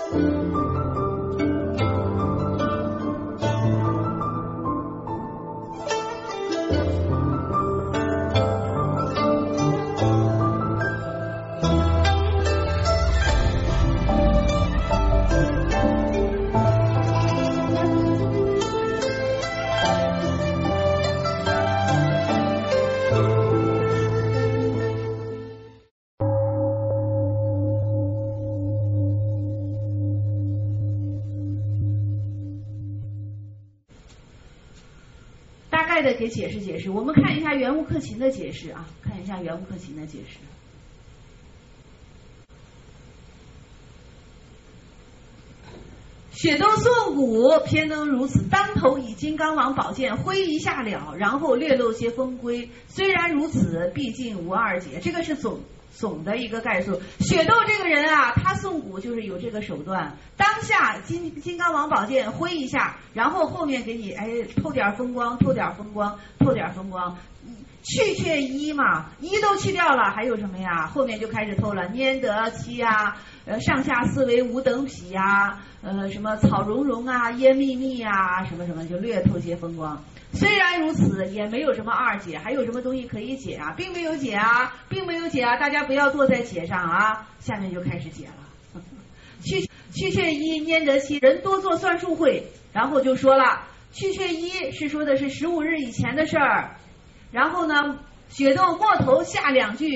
的给解释解释，我们看一下圆悟克勤的解释啊，看一下圆悟克勤的解释。雪窦宋古偏能如此，当头以金刚王宝剑挥一下了，然后略露些风规。虽然如此，毕竟无二解。这个是总的一个概述。雪窦这个人啊，他宋古就是有这个手段，当下金刚王宝剑挥一下，然后后面给你透点风光，透点风光，透点风光。去却一嘛，一都去掉了，还有什么呀？后面就开始透了，拈得七啊，上下四为五等匹啊，什么草茸茸啊，烟密密啊，什么什么，就略透些风光。虽然如此，也没有什么二解，还有什么东西可以解啊？并没有解啊，并没有解啊！大家不要坐在解上啊！下面就开始解了。去却一，拈得七，人多做算术会，然后就说了，去却一是说的是15日以前的事儿。然后呢，雪窦末头下两句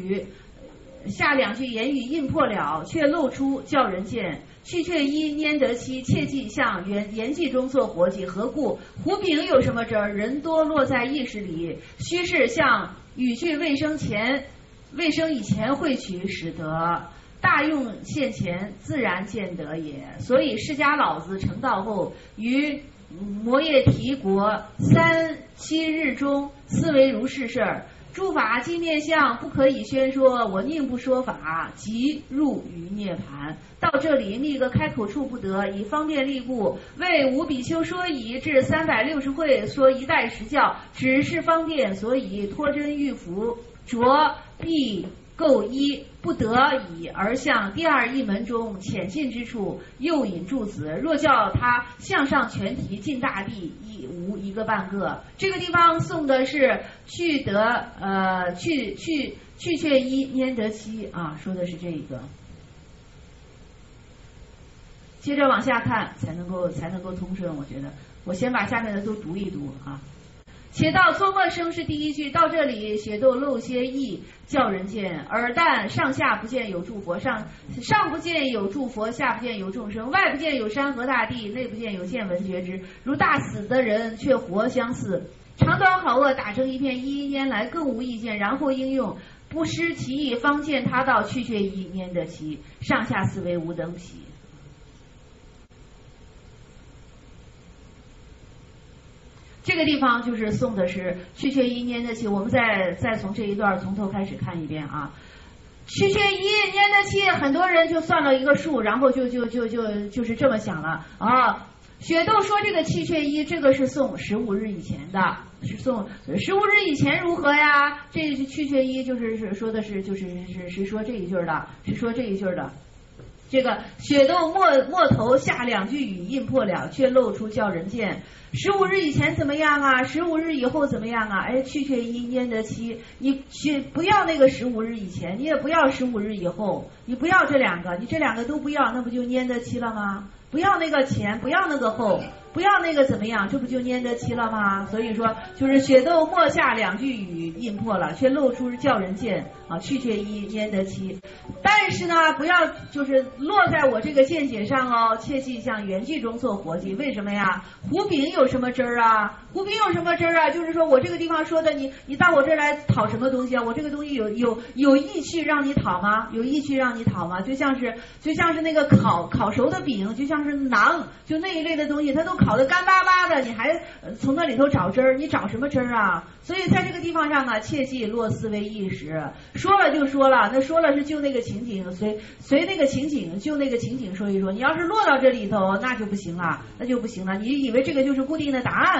言语印破了，却露出叫人见。去却一，拈得七，切记向言记中做活计。何故？胡饼有什么辙？人多落在意识里，须是向语句未生以前会取，使得大用现前，自然见得也。所以释迦老子成道后，于摩耶提国3-7日中，思为如是事儿。诸法既面相，不可以宣说，我宁不说法，即入于涅盘。到这里觅个开口处不得，以方便利故，为吾比丘说已，至360会，说一代实教，只是方便，所以脱真欲服，着必构一，不得已而向第二一门中浅近之处，又引柱子。若叫他向上全提进大地，亦无一个半个。这个地方送的是去却一，拈得七啊，说的是这个。接着往下看，才能够通顺。我觉得我先把下面的都读一读啊。且到作末生是第一句，到这里雪窦露些意，叫人见。尔但上下不见有诸佛，上不见有诸佛，下不见有众生，外不见有山河大地，内不见有见闻觉知，如大死的人却活相似。长短好恶打成一片，一拈来更无意见，然后应用，不失其意，方见他道去却一，拈得七，上下四为五等匹。这个地方就是送的是去却一，拈得七。我们再从这一段从头开始看一遍啊。去却一，拈得七，很多人就算了一个数，然后就是这么想了啊。雪窦说这个去却一，这个是送15日以前的，是送15日以前如何呀？这去却一就是说的是是说这一句的，是说这一句的。这个雪窦末头下两句语印破了，却露出叫人见。15日以前怎么样啊？15日以后怎么样啊？去却一，拈得七，你不要那个15日以前，你也不要15日以后，你不要这两个，你这两个都不要，那不就拈得七了吗？不要那个前，不要那个后，不要那个怎么样，这不就拈得七了吗？所以说就是雪窦末下两句语印破了，却露出叫人见啊，去却一，拈得七。但是呢，不要就是落在我这个见解上哦，切记向原句中做活计。为什么呀？胡饼有什么汁儿啊？胡饼有什么汁儿啊？就是说我这个地方说的，你到我这儿来讨什么东西啊？我这个东西有意去让你讨吗？有意去让你讨吗？就像是那个烤熟的饼，就像是馕，就那一类的东西，它都烤得干巴巴的，你还从那里头找汁儿，你找什么汁儿啊？所以在这个地方上啊，切记落思维意识，说了就说了，那说了是就那个情景，随那个情景，就那个情景说一说。你要是落到这里头，那就不行了，那就不行了。你以为这个就是固定的答案，那就不行。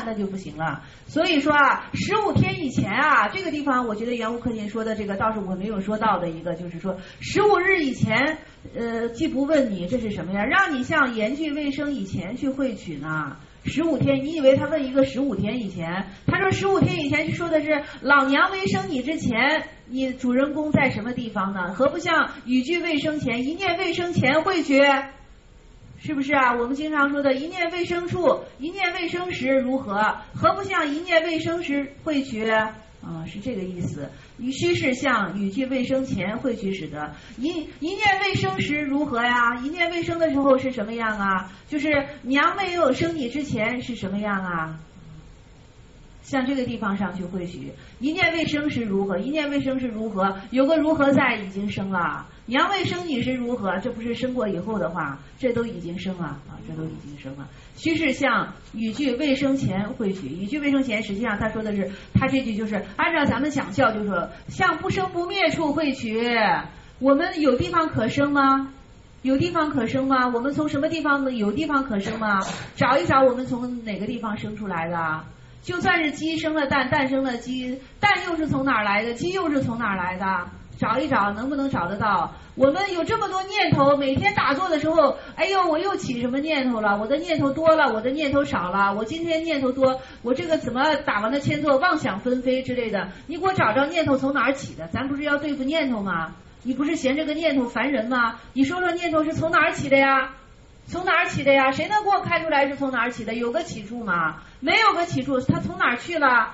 行了。所以说啊，15天以前啊，这个地方我觉得严无克勤说的这个倒是我没有说到的一个，就是说15日以前，既不问你这是什么呀，让你向严具卫生以前去汇取呢。15天，你以为他问一个15天以前？他说15天以前说的是老娘未生你之前，你主人公在什么地方呢？何不向禹具未生前，一念未生前汇取？是不是啊？我们经常说的一念未生处，一念未生时如何？何不向一念未生时汇取？是这个意思。须是向禹具未生前汇取使得。一念未生时如何呀？一念未生的时候是什么样啊？就是娘没有生你之前是什么样啊？向这个地方上去汇取。一念未生时如何？一念未生时如何？有个如何在已经生了。娘未生你时如何？这不是生过以后的话，这都已经生了这都已经生了。须是向禹具未生前汇取。禹具未生前，实际上他说的是，他这句就是按照咱们讲教，就是说向不生不灭处汇取。我们有地方可生吗？有地方可生吗？我们从什么地方有地方可生吗？找一找，我们从哪个地方生出来的？就算是鸡生了蛋，蛋生了鸡，蛋又是从哪儿来的？鸡又是从哪儿来的？找一找，能不能找得到？我们有这么多念头，每天打坐的时候，哎呦，我又起什么念头了？我的念头多了，我的念头少了。我今天念头多，我这个怎么打完了千坐，妄想纷飞之类的？你给我找找念头从哪儿起的？咱不是要对付念头吗？你不是嫌这个念头烦人吗？你说说念头是从哪儿起的呀？从哪儿起的呀？谁能给我看出来是从哪儿起的？有个起处吗？没有个起处，它从哪儿去了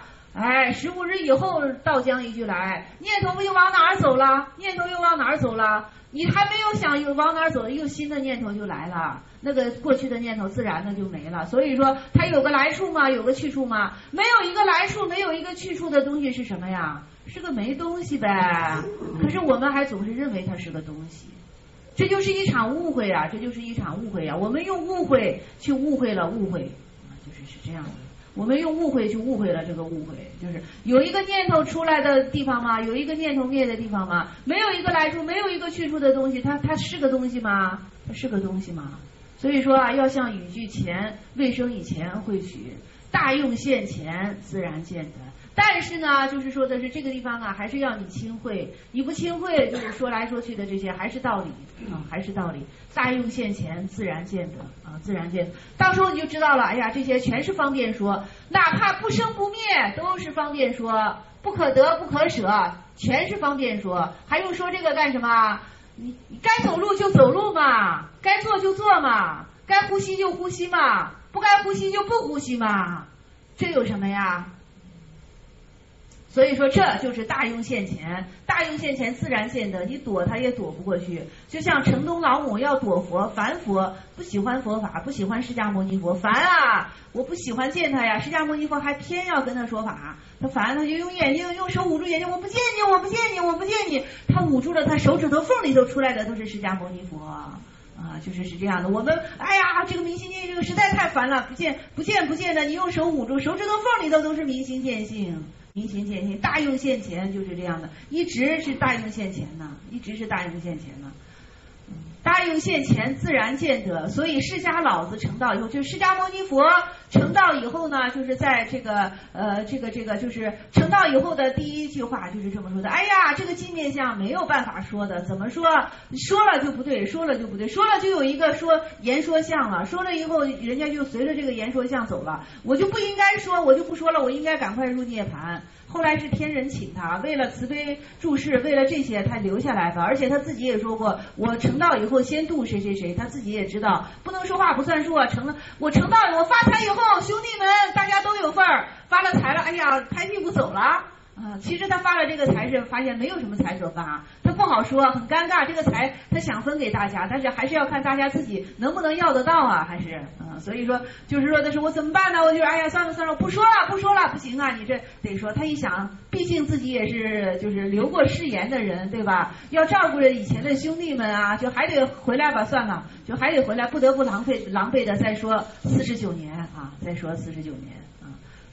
？15日以后道将一句来，念头又往哪儿走了？念头又往哪儿走了？你还没有想往哪儿走，又新的念头就来了，那个过去的念头自然的就没了。所以说它有个来处吗？有个去处吗？没有一个来处，没有一个去处的东西是什么呀？是个没东西呗。可是我们还总是认为它是个东西，这就是一场误会啊！这就是一场误会啊！我们用误会去误会了误会，是这样的。我们用误会去误会了这个误会，就是有一个念头出来的地方吗？有一个念头灭的地方吗？没有一个来处，没有一个去处的东西，它是个东西吗？它是个东西吗？所以说啊，要向禹具前未生以前汇取，大用现前，自然见得。但是呢，就是说的是这个地方啊，还是要你亲会，你不亲会，就是说来说去的这些还是道理还是道理。大用现前，自然见得自然见得。到时候你就知道了，哎呀，这些全是方便说，哪怕不生不灭都是方便说，不可得不可舍全是方便说，还用说这个干什么？你该走路就走路嘛，该做就做嘛，该呼吸就呼吸嘛，不该呼吸就不呼吸嘛，这有什么呀？所以说这就是大用现前，大用现前自然见得，你躲它也躲不过去。就像城东老母要躲佛，烦佛，不喜欢佛法，不喜欢释迦牟尼佛，烦啊，我不喜欢见他呀，释迦牟尼佛还偏要跟他说法，他烦，他就用眼睛用手捂住眼睛，我不见你，我不见你，我不见你，他捂住了，他手指头缝里头出来的都是释迦牟尼佛就是这样的。我们哎呀，这个明心见性这个实在太烦了，不见的，你用手捂住，手指头缝里头都是明心见性。明心见性，大用现前就是这样的，一直是大用现前呢，一直是大用现前呢。大用现前，自然见得。所以释迦老子成道以后，就是释迦牟尼佛成道以后呢，就是在这个就是成道以后的第一句话就是这么说的。哎呀，这个镜面相没有办法说的，怎么说？说了就不对，说了就不对，说了就有一个说言说相了，说了以后人家就随着这个言说相走了，我就不应该说，我就不说了，我应该赶快入涅槃。后来是天人请他，为了慈悲注释，为了这些他留下来的，而且他自己也说过，我成道以后先度谁谁谁，他自己也知道不能说话不算数啊。我成道我发财以后，兄弟们大家都有份儿，发了财了，哎呀拍屁股走了其实他发了这个财是发现没有什么财可发，他不好说，很尴尬，这个财他想分给大家，但是还是要看大家自己能不能要得到啊，还是所以说就是说的是我怎么办呢？我就哎呀算了，我不说了，不行啊，你这得说。他一想，毕竟自己也是就是留过誓言的人，对吧？要照顾着以前的兄弟们啊，就还得回来吧，算了，就还得回来，不得不狼狈的再说49年再说49年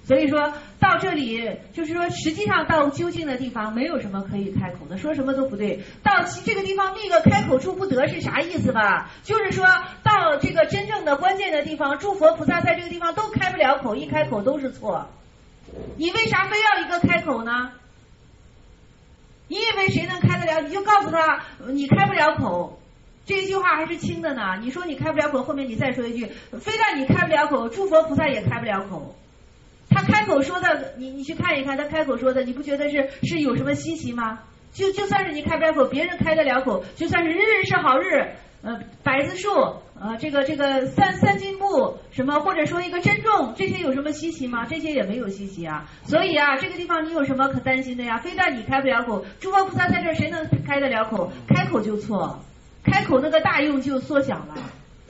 所以说到这里，就是说实际上到究竟的地方没有什么可以开口的，说什么都不对。到这个地方那个开口处不得是啥意思吧？就是说到这个真正的关键的地方，诸佛菩萨在这个地方都开不了口，一开口都是错。你为啥非要一个开口呢？你以为谁能开得了？你就告诉他你开不了口。这一句话还是轻的呢。你说你开不了口，后面你再说一句，非但你开不了口，诸佛菩萨也开不了口。他开口说的，你去看一看，他开口说的，你不觉得是有什么稀奇吗？就算是你开不了口，别人开得了口，就算是日日是好日，百子树，这个三金木什么，或者说一个珍重，这些有什么稀奇吗？这些也没有稀奇啊。所以啊，这个地方你有什么可担心的呀？非但你开不了口，诸佛菩萨在这儿，谁能开得了口？开口就错，开口那个大用就缩小了。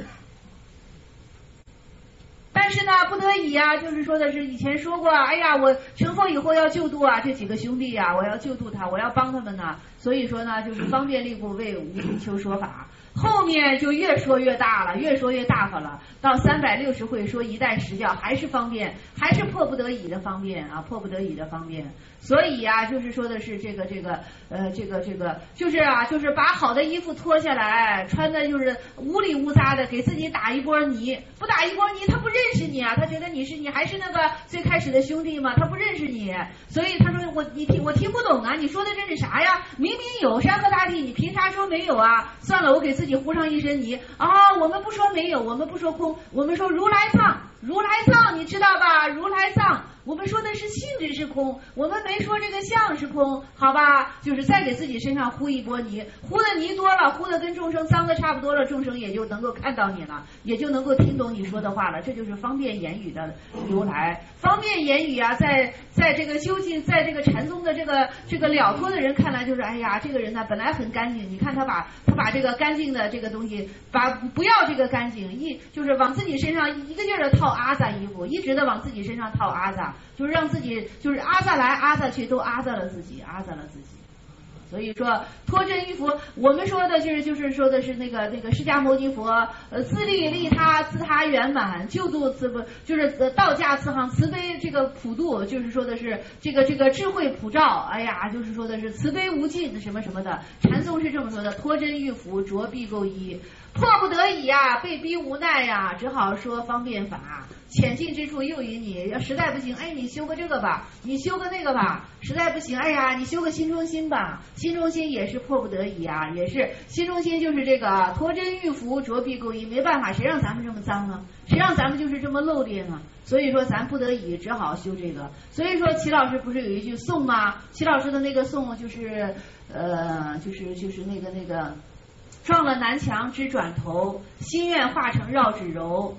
但是呢，不得已啊，就是说的是以前说过，哎呀，我成佛以后要救度啊，这几个兄弟啊，我要救度他，我要帮他们呢。所以说呢，就是方便力故为无比求说法。后面就越说越大了，越说越大发了。到360会说一代实教，还是方便，还是迫不得已的方便啊，迫不得已的方便。所以啊，就是说的是这个，就是啊，就是把好的衣服脱下来，穿的就是污里污杂的，给自己打一波泥。不打一波泥，他不认识你啊，他觉得你还是那个最开始的兄弟嘛，他不认识你，所以他说我听不懂啊，你说的这是啥呀？明明有山河大地，你凭啥说没有啊？算了，我给自己糊上一身泥啊！我们不说没有，我们不说空，我们说如来藏，如来藏，你知道吧？如来藏。我们说的是性质是空，我们没说这个相是空，好吧？就是再给自己身上糊一波泥，糊的泥多了，糊的跟众生脏的差不多了，众生也就能够看到你了，也就能够听懂你说的话了。这就是方便言语的由来。方便言语啊，在这个究竟，在这个禅宗的这个了脱的人看来，就是哎呀，这个人呢本来很干净，你看他把这个干净的这个东西，不要这个干净，就是往自己身上一个劲儿的套阿扎衣服，一直的往自己身上套阿扎。就是让自己就是阿扎来阿扎去，都阿扎了自己，阿扎了自己。所以说脱真于佛，我们说的就是说的是那个释迦牟尼佛，自利利他，自他圆满，救度就是道家慈航，慈悲这个普度，就是说的是这个智慧普照，哎呀，就是说的是慈悲无尽什么什么的。禅宗是这么说的：脱真于佛，着必垢衣。迫不得已呀，被逼无奈呀，只好说方便法。浅近之处诱引你，要实在不行，哎，你修个这个吧，你修个那个吧，实在不行，哎呀，你修个心中心吧。心中心也是迫不得已啊，也是心中心就是这个脱真欲服，着必垢衣，没办法，谁让咱们这么脏呢？谁让咱们就是这么漏劣呢？所以说咱不得已只好修这个。所以说齐老师不是有一句颂吗？齐老师的那个颂就是就是那个撞了南墙只转头，心愿化成绕指柔。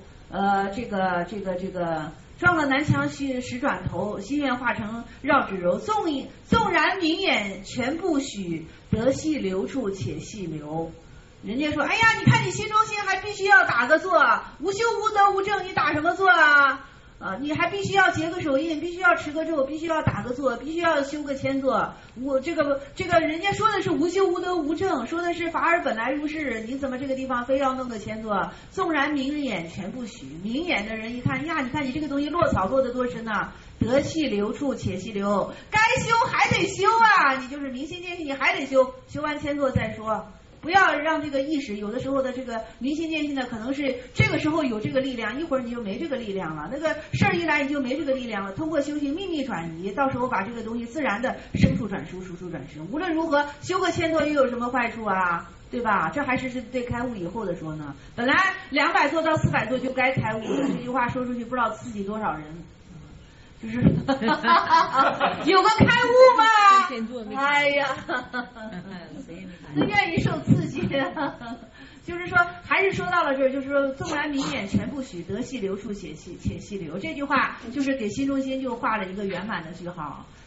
撞了南墙时转头，心愿化成绕指柔。纵然明眼全不许，得细留处且细留。人家说，哎呀，你看你心中心还必须要打个坐，无修无得无证，你打什么坐啊？你还必须要结个手印，必须要持个咒，必须要打个坐，必须要修个千坐。我这个人家说的是无修无得无证，说的是法尔本来如是，你怎么这个地方非要弄个千坐？纵然明眼全不许，明眼的人一看呀，你看你这个东西落草落得多深呐，得细留处且细留，该修还得修啊，你就是明心见性，你还得修，修完千坐再说。不要让这个意识，有的时候的这个明心见性的，可能是这个时候有这个力量，一会儿你就没这个力量了。那个事儿一来你就没这个力量了。通过修行秘密转移，到时候把这个东西自然的生处转输，输出转生。无论如何，修个千座又有什么坏处啊？对吧？这还是对开悟以后的说呢。本来200座到400座就该开悟了，这句话说出去不知道刺激多少人。就是有个开悟嘛，哎呀，那愿意受刺激就是说，还是说到了这儿，就是说，纵然明眼全不许，得细留处且细留。这句话就是给心中心就画了一个圆满的句号。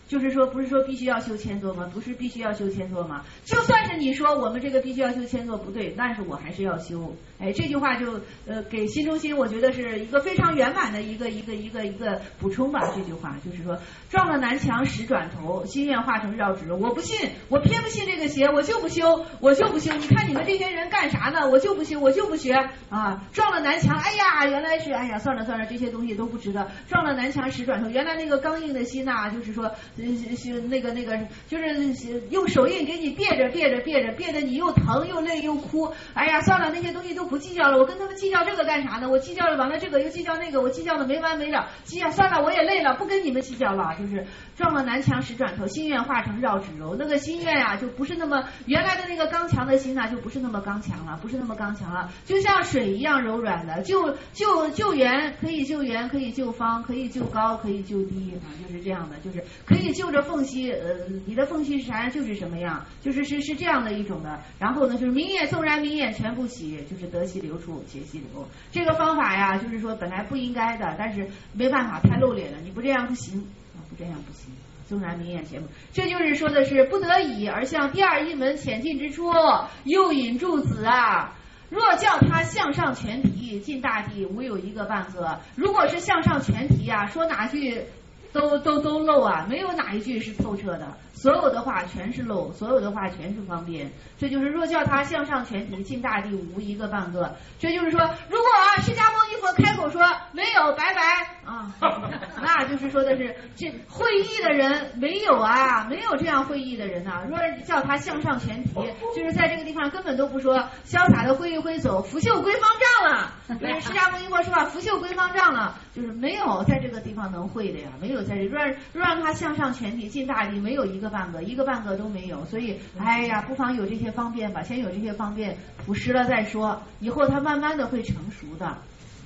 就是说不是说必须要修千座吗？不是必须要修千座吗？就算是你说我们这个必须要修千座不对，但是我还是要修。哎，这句话就给新中心我觉得是一个非常圆满的一个补充吧。这句话就是说撞了南墙10转头，心愿化成绕指柔。我不信，我偏不信这个邪，我就不修，我就不修。你看你们这些人干啥呢？我就不修，我就不学啊！撞了南墙，哎呀，原来是哎呀，算了，这些东西都不值得。撞了南墙10转头，原来那个刚硬的心呐，就是说那个就是用手印给你憋着你又疼又累又哭。哎呀，算了，那些东西都不计较了，我跟他们计较这个干啥呢？我计较了完了这个又计较那个，我计较的没完没了。算了，我也累了，不跟你们计较了。就是撞了南墙10转头，心愿化成绕指柔。那个心愿啊，就不是那么原来的那个刚强的心呐，就不是那么刚强了，就像水一样柔软的。救援可以救援，可以救方，可以救高，可以救低啊，就是这样的，就是可以就着缝隙，你的缝隙是啥样就是什么样，就是这样的一种的。然后呢，就是明眼纵然明眼全不洗，就是得其流处且细流。这个方法呀，就是说本来不应该的，但是没办法，太露脸了，你不这样不行啊，不这样不行。纵然明眼前不，这就是说的是不得已而向第二一门潜进之处，又引柱子啊。若叫他向上全提，进大地无有一个半个。如果是向上全提啊，说哪句都漏啊，没有哪一句是透彻的，所有的话全是漏，所有的话全是方便。这就是若叫他向上全提，进大地无一个半个。这就是说，如果释迦牟尼佛开口说没有，拜拜啊，那就是说的是这会意的人没有啊，没有这样会意的人呐。若叫他向上全提，就是在这个地方根本都不说，潇洒的挥一挥走，拂袖归方丈了。就是释迦牟尼佛说啊，拂袖归方丈了，就是没有在这个地方能会的呀，没有在这若让他向上全提进大地，没有一个半个都没有。所以哎呀，不妨有这些方便吧，先有这些方便朴实了再说，以后他慢慢的会成熟的。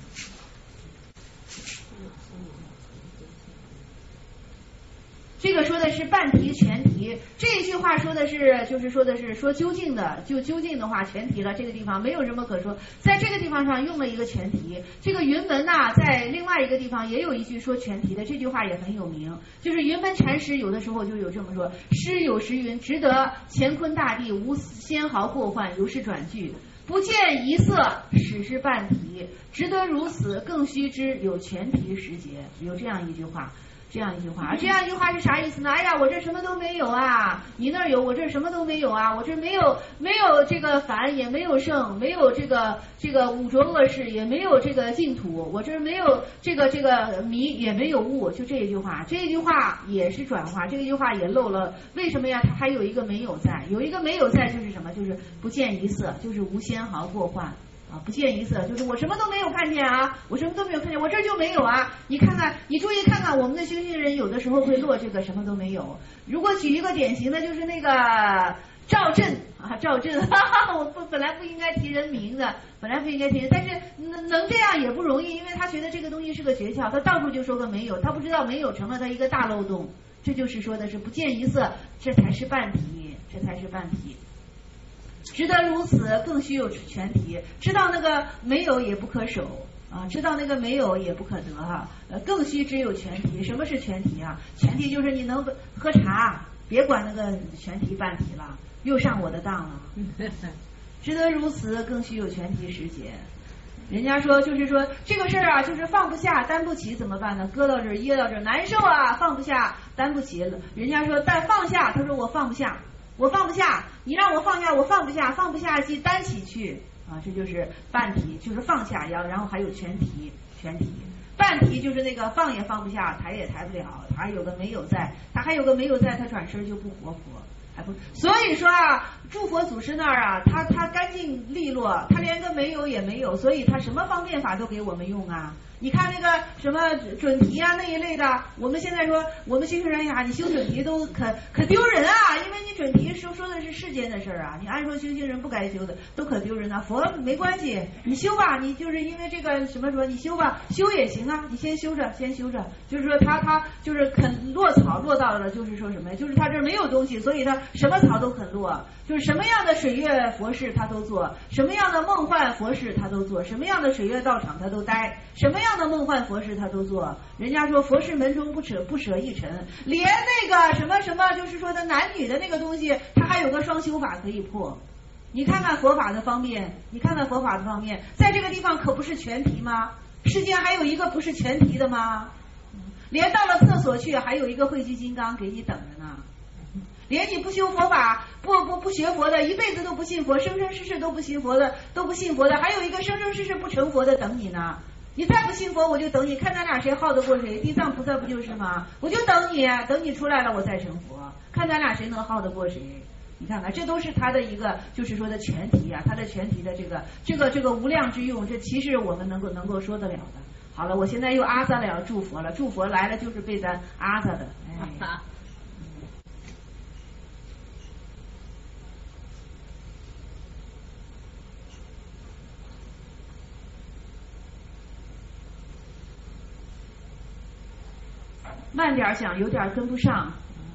这个说的是半提全提，这一句话说的是，就是说的是说究竟的，就究竟的话全提了，这个地方没有什么可说，在这个地方上用了一个全提。这个云门呐，在另外一个地方也有一句说全提的，这句话也很有名，就是云门禅师有的时候就有这么说：诗有时云，值得乾坤大地无纤毫过患，如是转句。不见一色，始是半提，值得如此，更须知有全提时节。有这样一句话。这样一句话是啥意思呢？哎呀，我这什么都没有啊，你那儿有，我这什么都没有啊，我这没有这个凡，也没有圣，没有这个五浊恶世，也没有这个净土，我这没有这个迷，也没有悟。就这一句话也是转化，这一句话也漏了。为什么呀？它还有一个没有在，有一个没有在就是什么？就是不见一色，就是无纤毫过患。啊，不见一色，就是我什么都没有看见啊，我什么都没有看见，我这就没有啊。你看看，你注意看看，我们的修行人有的时候会落这个什么都没有。如果举一个典型的，就是那个赵震啊，我本来不应该提人名的，但是能这样也不容易，因为他觉得这个东西是个诀窍，他到处就说个没有，他不知道没有成了他一个大漏洞。这就是说的是不见一色，这才是半提。值得如此，更须有全提。知道那个没有也不可守啊，知道那个没有也不可得哈。更须知有全提。什么是全提啊？全提就是你能喝茶，别管那个全提半提了，又上我的当了。值得如此，更须有全提时节。人家说就是说这个事儿啊，就是放不下担不起怎么办呢？搁到这儿噎到这儿难受啊，放不下担不起了。人家说但放下，他说我放不下，你让我放下，我放不下即担起去啊，这就是半提，就是放下，然后还有全提。半提就是那个放也放不下，抬也抬不了，他还有个没有在，他转身就不活佛。所以说啊，诸佛祖师那儿啊，他干净利落，他连个没有也没有，所以他什么方便法都给我们用啊。你看那个什么准提啊那一类的，我们现在说我们修行人呀，你修准提都可丢人啊，因为你准提说的是世间的事儿啊，你按说修行人不该修的都可丢人啊。佛没关系，你修吧，你就是因为这个什么说你修吧，修也行啊，你先修着，就是说他就是肯落草落到了，就是说什么，就是他这没有东西，所以他什么草都肯落，就是什么样的水月佛事他都做，什么样的梦幻佛事他都做，什么样的水月道场他都待，什么样样的梦幻佛事他都做。人家说佛事门中不舍一尘，连那个什么什么就是说的男女的那个东西，他还有个双修法可以破。你看看佛法的方面，在这个地方可不是全提吗？世间还有一个不是全提的吗？连到了厕所去还有一个慧聚金刚给你等着呢。连你不修佛法不学佛的，一辈子都不信佛，生生世世都不信佛的，还有一个生生世世不成佛的等你呢。你再不信佛我就等你，看咱俩谁耗得过谁。地藏菩萨不就是吗？我就等你出来了我再成佛，看咱俩谁能耗得过谁。你看看，这都是他的一个就是说的全体啊，他的全体的这个无量之用，这其实我们能够说得了的。好了，我现在又阿萨了，要祝佛了，祝佛来了就是被咱阿萨的。慢点讲，有点跟不上。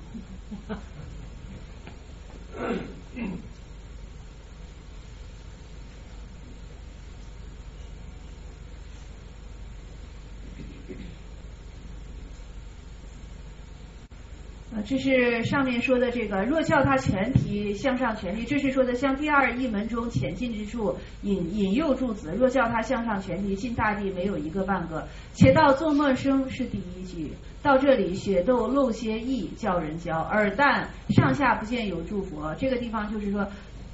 这是上面说的这个，若教他全提向上全力，这是说的向第二义门中浅近之处引诱诸子，若教他向上全提进大地没有一个半个，且到做梦声是第一句。到这里血斗漏些意叫人教，尔但上下不见有诸佛。这个地方就是说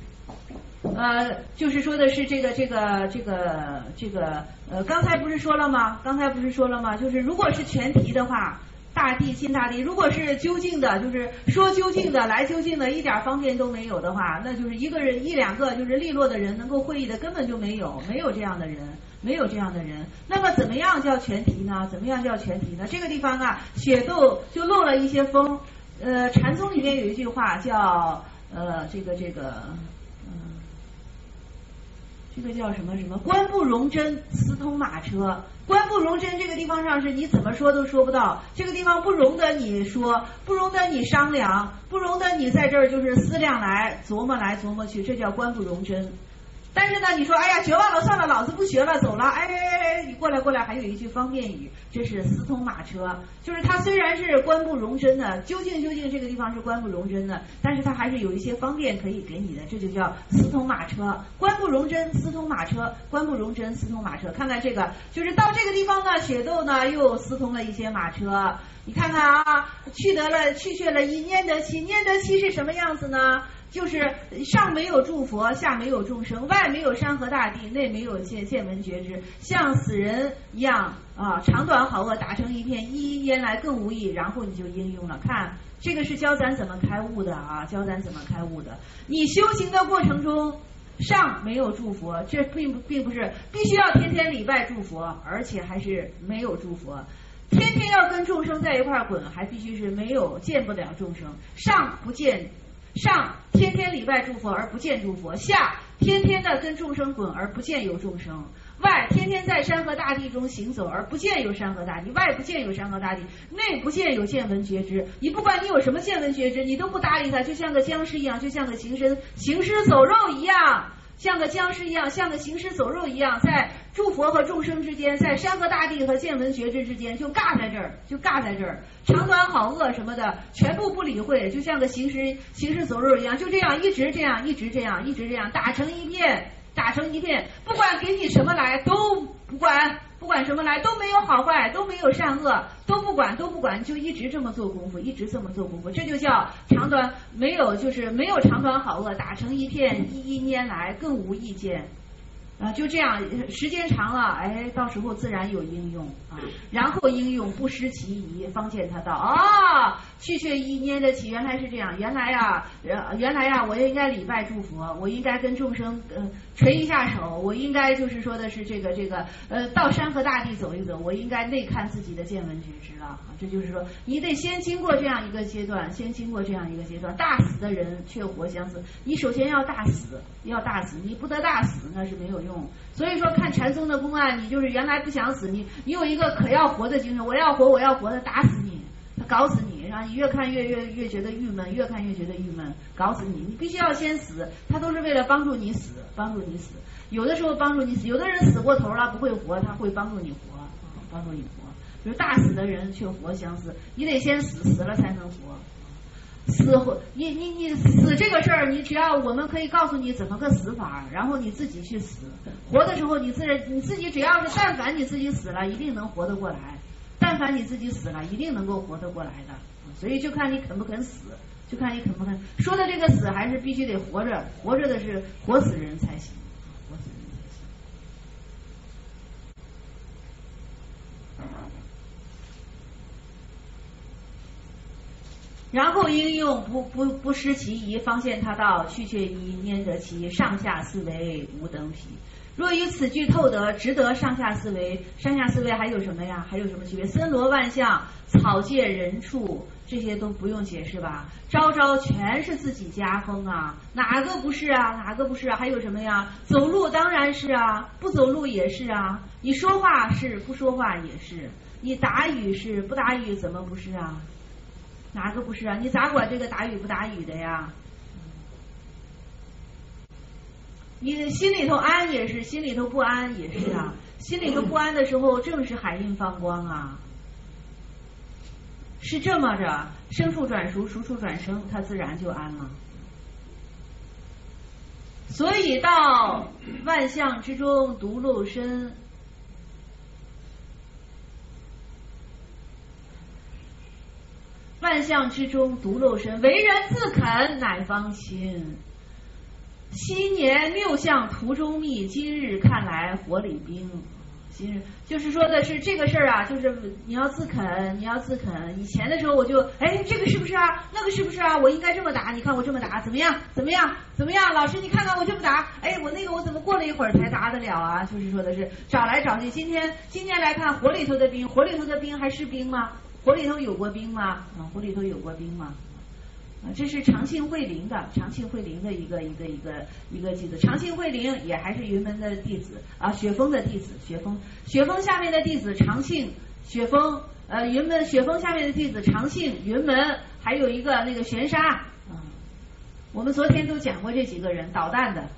就是说的是刚才不是说了吗？就是如果是全提的话，大地进大地，如果是究竟的，就是说究竟的来究竟的，一点方便都没有的话，那就是一个人一两个就是利落的人能够会意的根本就没有这样的人。那么怎么样叫全提呢？这个地方啊，血斗就漏了一些风。禅宗里面有一句话叫这个叫什么官不容真，私通马车。官不容真这个地方上是你怎么说都说不到，这个地方不容得你说，不容得你商量，不容得你在这儿就是思量来琢磨去，这叫官不容真。但是呢，你说哎呀绝望了，算了，老子不学了，走了。你过来，还有一句方便语，这是私通马车，就是他虽然是官不容真的，究竟这个地方是官不容真的，但是他还是有一些方便可以给你的，这就叫私通马车。官不容真，私通马车，官不容真，私通马车。看看这个，就是到这个地方呢，血斗呢又私通了一些马车。你看看啊，去却了一念得七，念得七是什么样子呢？就是上没有诸佛，下没有众生，外没有山河大地，内没有见闻觉知，像死人一样啊，长短好恶打成一片，一一焉来更无益。然后你就应用了，看这个是教咱怎么开悟的啊，你修行的过程中，上没有诸佛，这并不是必须要天天礼拜诸佛，而且还是没有诸佛。天天要跟众生在一块滚，还必须是见不了众生。上天天礼拜诸佛而不见诸佛，下天天的跟众生滚而不见有众生，外天天在山河大地中行走而不见有山河大地，外不见有山河大地，内不见有见闻觉知。你不管你有什么见闻觉知，你都不搭理他，就像个僵尸一样，就像个行尸走肉一样，像个僵尸一样，像个行尸走肉一样，在诸佛和众生之间，在山河大地和见闻觉知之间就尬在这儿，长短好恶什么的全部不理会，就像个行尸走肉一样，就这样一直这样打成一片，不管给你什么来都不管什么来，都没有好坏，都没有善恶，都不管，就一直这么做功夫，这就叫长短没有长短好恶，打成一片，一一拈来更无意见。就这样，时间长了，到时候自然有应用啊。然后应用不失其宜，方见他道。去却一念的起，原来是这样。原来呀，我也应该礼拜诸佛，我应该跟众生垂一下手，我应该就是说的是到山河大地走一走，我应该内看自己的见闻觉知了。这就是说，你得先经过这样一个阶段，大死的人却活相似。你首先要大死，你不得大死那是没有用。所以说看禅宗的公案，你就是原来不想死，你有一个可要活的精神，我要活，他打死你，他搞死你，让你越看越觉得郁闷，搞死你，你必须要先死，他都是为了帮助你死。有的时候帮助你死，有的人死过头了不会活，他会帮助你活。 帮助你活。比如大死的人却活相似，你得先死，死了才能活。你死这个事儿，你只要我们可以告诉你怎么个死法，然后你自己去死。活的时候你自己只要是但凡你自己死了，一定能活得过来。但凡你自己死了，一定能够活得过来的。所以就看你肯不肯死，就看你肯不肯。说的这个死还是必须得活着，活着的是活死人才行，活死人才行。然后应用不失其宜，方现他道，去却一，拈得其上下四维无等匹。若于此句透得，直得上下四维。上下四维还有什么呀？还有什么区别？森罗万象，草芥人畜，这些都不用解释吧？朝朝全是自己家风啊，哪个不是啊？哪个不是啊？还有什么呀？走路当然是啊，不走路也是啊。你说话是，不说话也是。你打语是，不打语怎么不是啊？哪个不是啊？你咋管这个打语不打语的呀？你心里头安也是，心里头不安也是啊。心里头不安的时候，正是海印放光啊。是这么着，生处转熟，熟处转生，它自然就安了。所以到万象之中独漏身。万象之中独漏身，为人自肯乃方心。昔年六象图中密，今日看来火里冰。今日就是说的是这个事儿啊，就是你要自肯，你要自肯。以前的时候我就这个是不是啊？那个是不是啊？我应该这么打，你看我这么打怎么样？怎么样？怎么样？老师你看看我这么打，我那个我怎么过了一会儿才打得了啊？就是说的是找来找去，今天来看火里头的冰，火里头的冰还是冰吗？火里头有过冰吗？火里头有过冰吗？这是长庆惠灵的一个句子。长庆惠灵也还是云门的弟子啊，雪峰的弟子，雪峰下面的弟子长庆，雪峰云门雪峰下面的弟子长庆云门，还有一个那个玄沙我们昨天都讲过这几个人，捣蛋的。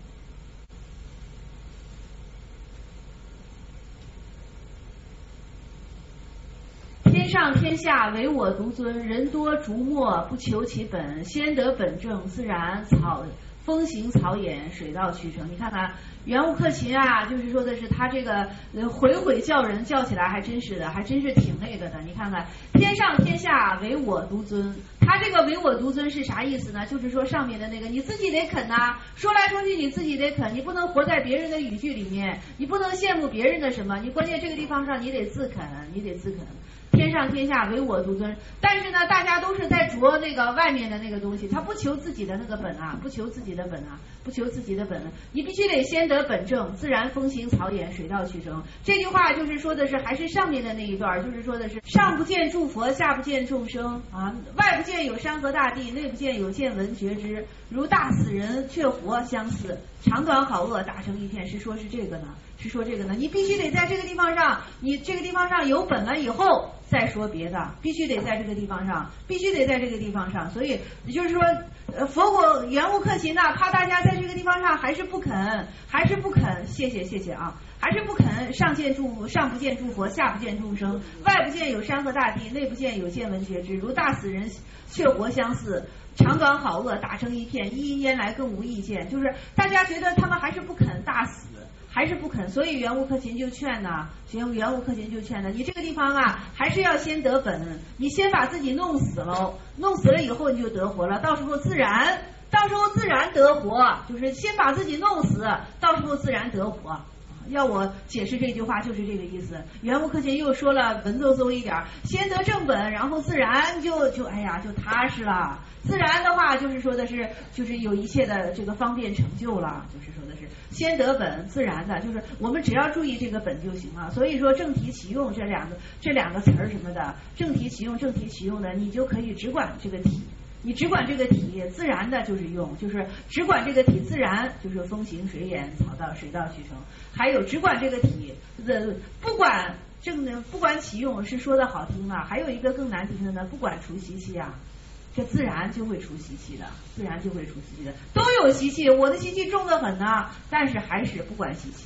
天上天下唯我独尊，人多逐末不求其本，先得本正自然，风行草偃，水到渠成。你看看袁悟克勤啊，就是说的是他这个回叫人叫起来还真是的，还真是挺那个的。你看看天上天下唯我独尊，他这个唯我独尊是啥意思呢？就是说上面的那个你自己得肯啊，说来说去你自己得肯，你不能活在别人的语句里面，你不能羡慕别人的什么，你关键这个地方上你得自肯，你得自肯。天上天下唯我独尊，但是呢，大家都是在着那个外面的那个东西，他不求自己的那个本啊，不求自己的本。你必须得先得本正，自然风行草偃，水到渠成。这句话就是说的是还是上面的那一段，就是说的是上不见诸佛，下不见众生啊，外不见有山河大地，内不见有见闻觉知，如大死人却活相似，长短好恶打成一片。是说这个呢，你必须得在这个地方上，你这个地方上有本了以后再说别的，必须得在这个地方上，所以就是说佛果袁悟克勤呐，怕大家在这个地方上还是不肯，谢谢啊，还是不肯上不见诸佛，下不见众生，外不见有山河大地，内不见有见闻觉知，如大死人却活相似，长短好恶打成一片，一烟来更无意见。就是大家觉得他们还是不肯大死，还是不肯，所以袁悟克勤就劝呢，你这个地方啊，还是要先得本，你先把自己弄死喽，弄死了以后你就得活了，到时候自然得活，就是先把自己弄死，到时候自然得活。要我解释这句话就是这个意思。袁悟克勤又说了文绉绉一点，先得正本，然后自然就踏实了。自然的话就是说的是就是有一切的这个方便成就了，就是说的是先得本，自然的就是我们只要注意这个本就行了。所以说正题启用这两个词儿什么的，正题启用的，你就可以只管这个题。你只管这个体，自然的就是用，就是只管这个体，自然就是风行水偃，草到水到渠成。还有只管这个体，不管启用是说的好听啊，还有一个更难听的呢，不管除习气啊，这自然就会除习气的，都有习气，我的习气重得很呢，但是还是不管习气，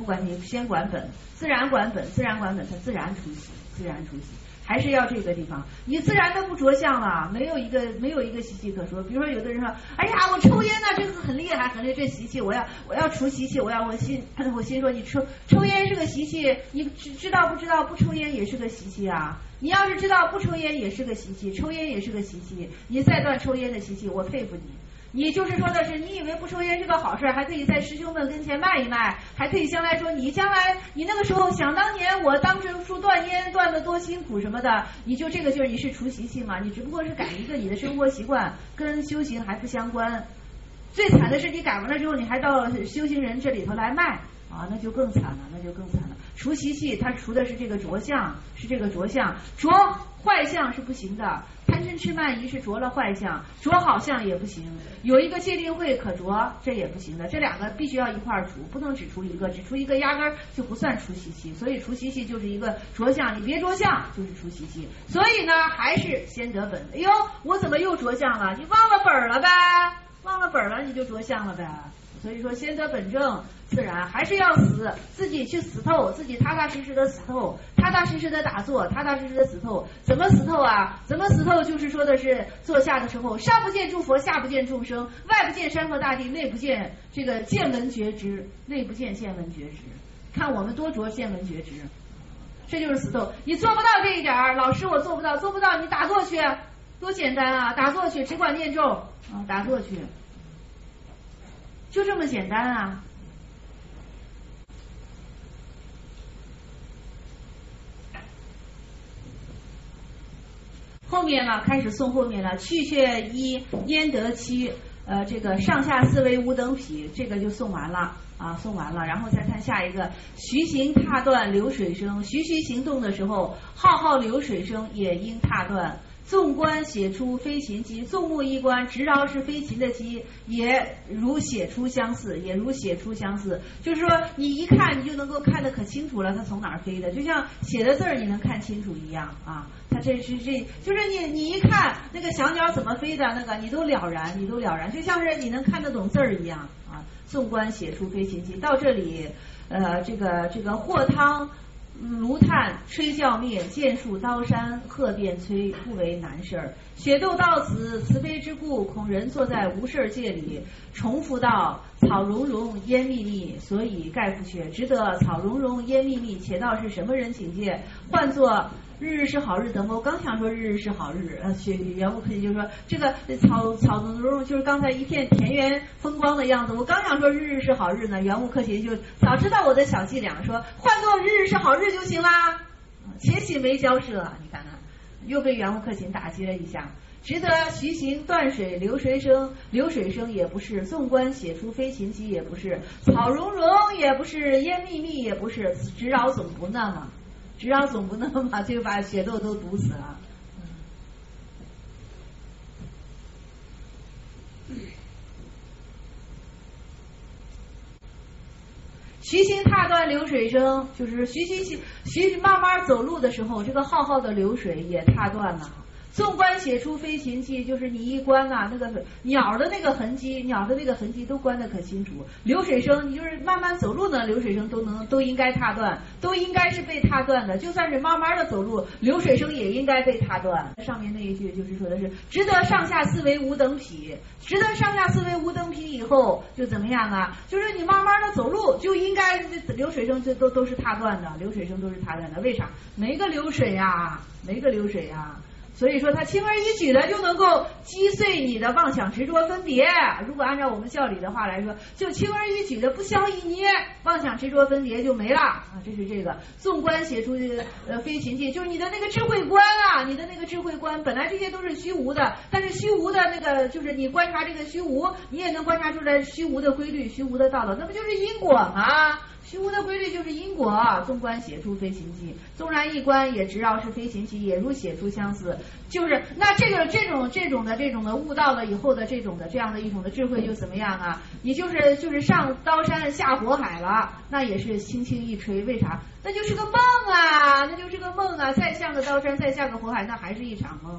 不管你先管本，自然管本，自然管本，它自然出息，自然出息。还是要这个地方，你自然的不着相了，没有一个习气可说。比如说有的人说，哎呀，我抽烟呢，这个很厉害，很厉害，这习气，我要除习气，我心说你抽烟是个习气，你知道不知道？不抽烟也是个习气啊。你要是知道不抽烟也是个习气，抽烟也是个习气，你再断抽烟的习气，我佩服你。你就是说的是，你以为不抽烟是个好事，还可以在师兄们跟前卖一卖，还可以将来说你将来你那个时候想当年我当初断烟断得多辛苦什么的，你就这个就是你是除习气嘛，你只不过是改一个你的生活习惯，跟修行还不相关。最惨的是你改完了之后，你还到修行人这里头来卖啊，那就更惨了，那就更惨了。除习气，它除的是这个着相，是这个着相，着坏相是不行的。贪嗔痴慢疑是着了坏相，着好相也不行。有一个戒定慧可着，这也不行的。这两个必须要一块儿除，不能只除一个，只除一个压根儿就不算除习气。所以除习气就是一个着相，你别着相就是除习气。所以呢，还是先得本。哎呦，我怎么又着相了？你忘了本了呗？忘了本了你就着相了呗。所以说先得本正，自然还是要死，自己去死透，自己踏踏实实的死透，踏踏实实的打坐，踏踏实实的死透。怎么死透啊？怎么死透？就是说的是坐下的时候，上不见诸佛，下不见众生，外不见山河大地，内不见这个见闻觉知，内不见见闻觉知。看我们多着见闻觉知，这就是死透。你做不到这一点，老师我做不到，做不到你打坐去，多简单啊！打坐去，只管念咒啊，打坐去。就这么简单啊！后面呢，开始送后面了，去却一，焉得七，这个上下四维五等匹，这个就送完了啊，送完了，然后再看下一个，徐行踏断流水声，徐行动的时候，浩浩流水声也应踏断。纵观写出非勤机，纵目一观，直饶是非勤的机，也如写出相似，也如写出相似。就是说，你一看你就能够看得可清楚了，它从哪儿飞的，就像写的字儿你能看清楚一样啊。它这就是你一看那个小鸟怎么飞的，那个你都了然，就像是你能看得懂字儿一样啊。纵观写出非勤机，到这里，这个或汤。炉炭吹教灭，剑术刀山鹤便摧，不为难事儿。雪窦到此，慈悲之故，恐人坐在无事界里。重复道：草茸茸，烟密密，所以盖复阙。只得草茸茸，烟密密，且道是什么人请戒？换作日日是好日得谋。刚想说日日是好日，袁无克勤就说这个草茸茸就是刚才一片田园风光的样子。我刚想说日日是好日呢，袁无克勤就早知道我的小伎俩，说换作日日是好日就行啦。且喜没交涉，你看看，又被袁无克勤打击了一下。值得徐行断水流水声，流水声也不是，纵观写出非勤机也不是，草茸茸也不是，烟密密也不是，直饶总不那么，直饶总不那么，就把雪窦都毒死了。徐行踏断流水声，就是徐慢慢走路的时候，这个浩浩的流水也踏断了。纵观写出非勤机，就是你一观啊，那个鸟的那个痕迹都观得可清楚。流水声，你就是慢慢走路呢，流水声都应该踏断，都应该是被踏断的。就算是慢慢的走路，流水声也应该被踏断。上面那一句就是说的是，值得上下四维五等匹，值得上下四维五等匹以后就怎么样啊？就是你慢慢的走路就应该流水声都是踏断的，流水声都是踏断的。为啥？没个流水呀。所以说它轻而易举的就能够击碎你的妄想执着分别。如果按照我们教理的话来说，就轻而易举的不消一捏，妄想执着分别就没了啊。这是这个纵观写出非勤机，就是你的那个智慧观啊，你的那个智慧观本来这些都是虚无的，但是虚无的那个就是你观察这个虚无，你也能观察出来虚无的规律，虚无的道道，那不就是因果吗？虚无的规律就是因果，纵观写出非勤机，纵然一观也直饶是非勤机，也如写出相似。就是那这种的悟到了以后的这样的一种的智慧就怎么样啊？你就是上刀山下火海了，那也是轻轻一吹，为啥？那就是个梦啊，再像个刀山，再像个火海，那还是一场梦。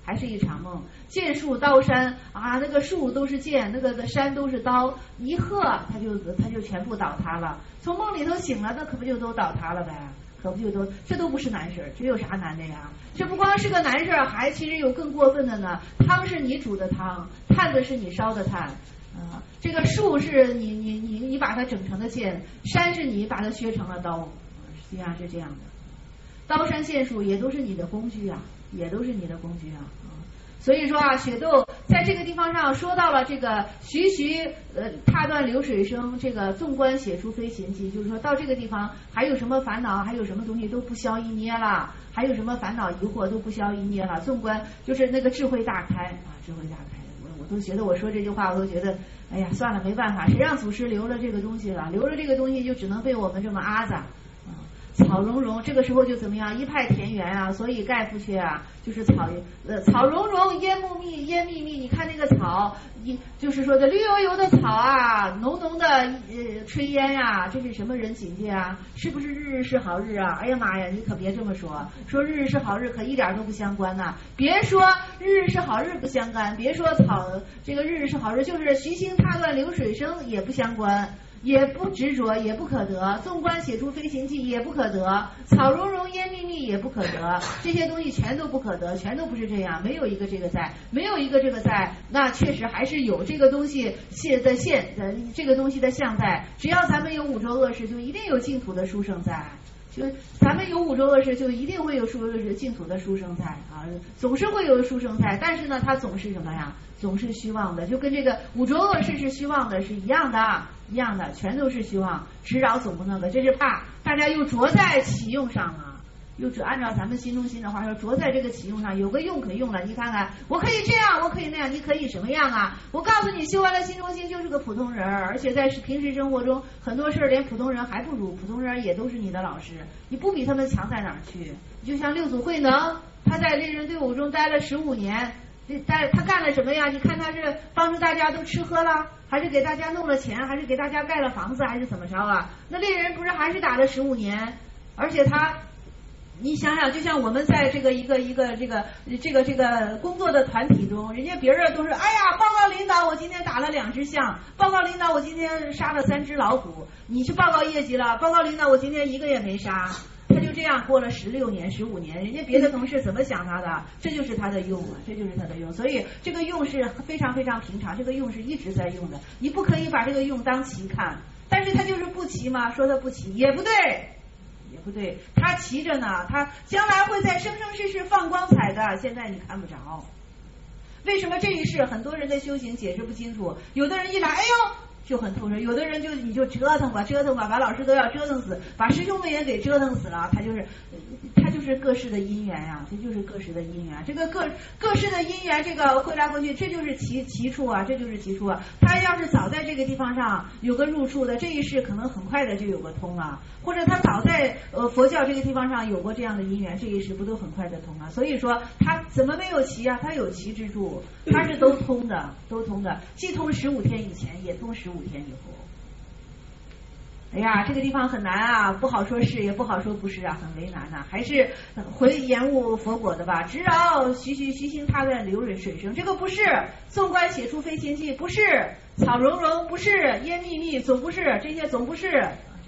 还是一场梦。剑树刀山啊，那个树都是剑，那个山都是刀，一喝他就全部倒塌了。从梦里头醒了，那可不就都倒塌了呗？可不就都，这都不是难事，这有啥难的呀？这不光是个难事，还其实有更过分的呢。汤是你煮的汤，炭子是你烧的炭。这个树是你把它整成的剑，山是你把它削成了刀，实际上是这样的。刀山剑树也都是你的工具啊，也都是你的工具啊。所以说啊，雪窦在这个地方上说到了这个徐徐踏断流水声，这个纵观写出飞行记，就是说到这个地方还有什么烦恼，还有什么东西都不消一捏了，还有什么烦恼疑惑都不消一捏了。纵观就是那个智慧大开啊，智慧大开。我都觉得我说这句话，我都觉得，哎呀，算了，没办法，谁让祖师留了这个东西了？留了这个东西就只能被我们这么阿杂。草茸茸，这个时候就怎么样？一派田园啊，所以盖夫阙啊，就是草茸茸，烟密密。你看那个草，就是说的绿油油的草啊，浓浓的炊烟呀，这是什么人境界啊？是不是日日是好日啊？哎呀妈呀，你可别这么说，说日日是好日可一点都不相关呐！别说日日是好日不相干，别说这个日日是好日，就是徐行踏断流水声也不相关。也不执着，也不可得，纵观写出飞行记也不可得，草茸茸烟密密也不可得，这些东西全都不可得，全都不是这样，没有一个这个在，没有一个这个在，那确实还是有这个东西这个东西的相在。只要咱们有五浊恶世，就一定有净土的殊胜在。就咱们有五浊恶世，就一定会有净土的殊胜在啊，总是会有殊胜在，但是呢，它总是什么呀？总是虚妄的，就跟这个五浊恶世是虚妄的是一样的，全都是虚妄，执扰总不那个，这是怕大家又着在起用上了。又按照咱们心中心的话说，着在这个起用上，有个用可用了。你看看，我可以这样，我可以那样，你可以什么样啊？我告诉你，修完了心中心就是个普通人，而且在平时生活中很多事连普通人还不如，普通人也都是你的老师，你不比他们强在哪儿去？就像六祖慧能，他在猎人队伍中待了15年，他干了什么呀？你看他是帮助大家都吃喝了，还是给大家弄了钱，还是给大家盖了房子，还是怎么着啊？那猎人不是还是打了15年，而且你想想，就像我们在这个一个这个工作的团体中，人家别人都是哎呀，报告领导，我今天打了2只象，报告领导，我今天杀了3只老虎。你去报告业绩了，报告领导，我今天一个也没杀。他就这样过了16年、15年，人家别的同事怎么想他的？这就是他的用啊，这就是他的用。所以这个用是非常非常平常，这个用是一直在用的，你不可以把这个用当奇看。但是他就是不奇嘛，说他不奇也不对。也不对，他骑着呢，他将来会在生生世世放光彩的，现在你看不着。为什么这一世很多人的修行解释不清楚？有的人一来，哎呦就很透彻，有的人你就折腾吧，把老师都要折腾死，把师兄们也给折腾死了，他就是各世的因缘呀，这就是各世的因缘。这个各世的因缘，这个回来回去，这就是其处啊，这就是其处啊。他要是早在这个地方上有个入处的，这一世可能很快的就有个通了，或者他早在佛教这个地方上有过这样的因缘，这一世不都很快的通了？所以说他怎么没有奇啊？他有奇之处，他是都通的，既通15天以前，也通15天以后。哎呀，这个地方很难啊，不好说是，也不好说不是啊，很为难呐，还是延误佛果的吧。执扰徐行踏断流水声，这个不是；纵观写出飞行记，不是；草茸茸，不是；烟密密，总不是。这些总不是。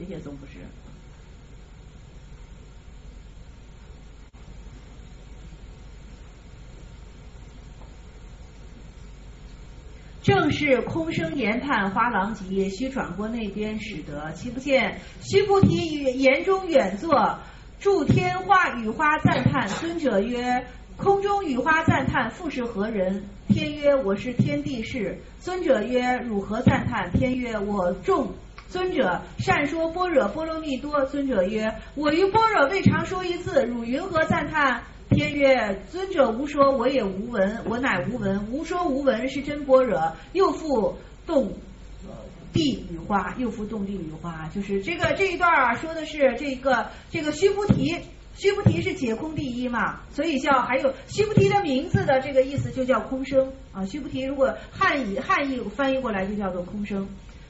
正是空生研判花郎急，须转过那边使得。其不见须菩提于言中远坐，助天花雨花赞叹。尊者曰：空中雨花赞叹，复是何人？天曰：我是天地士。尊者曰：汝何赞叹？天曰：我众。尊者善说般若波罗蜜多。尊者曰：我于般若未尝说一字，汝云何赞叹？天曰：尊者无说，我也无闻，我乃无闻，无说无闻是真般若。又复动地雨花，就是这一段啊，说的是这个须菩提是解空第一嘛，所以还有须菩提的名字的这个意思就叫空生啊。须菩提如果汉译翻译过来就叫做空生。